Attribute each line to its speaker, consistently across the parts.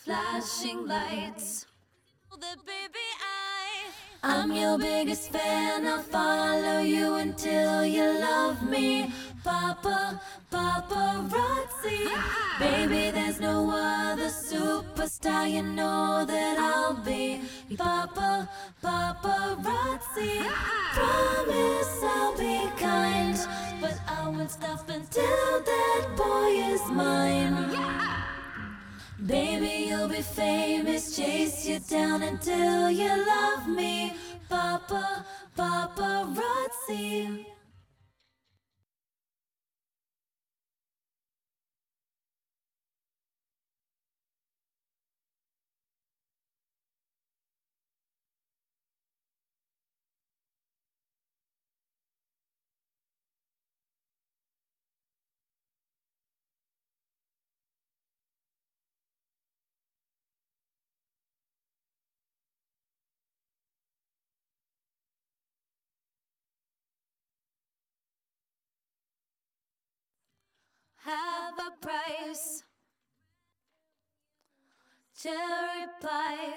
Speaker 1: flashing lights. I'm your biggest fan, I'll follow you until you love me. Paparazzi. Baby, there's no other superstar, you know that I'll be. Paparazzi. Promise I'll be kind, but I won't stop until that boy is mine. Baby, you'll be famous, chase you down until you love me. Paparazzi. Have a price, cherry pie.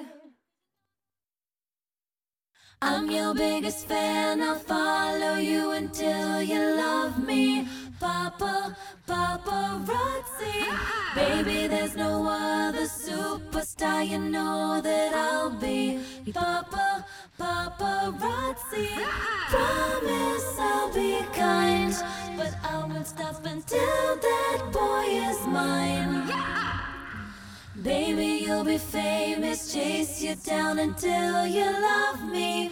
Speaker 1: I'm your biggest fan, I'll follow you until you love me. Paparazzi. Baby, there's no other superstar, you know that I'll be. Paparazzi. Promise I'll be kind, but I won't stop until that boy is mine. Baby, you'll be famous, chase you down until you love me.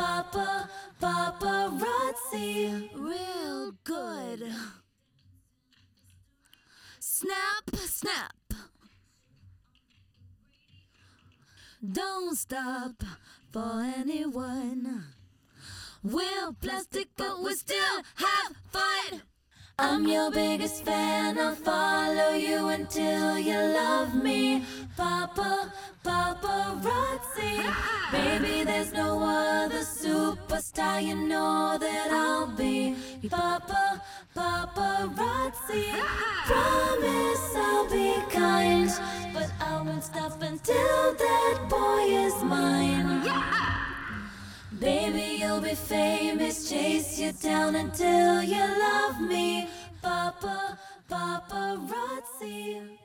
Speaker 1: Paparazzi. Real good. Snap, snap. Don't stop for anyone. We're plastic, but we still have fun. I'm your biggest fan, I'll follow you until you love me. Paparazzi. Baby, there's no other superstar, you know that I'll be. Paparazzi. Promise I'll be kind, but I won't stop until that boy is mine. Baby, you'll be famous, chase you down until you love me. Paparazzi.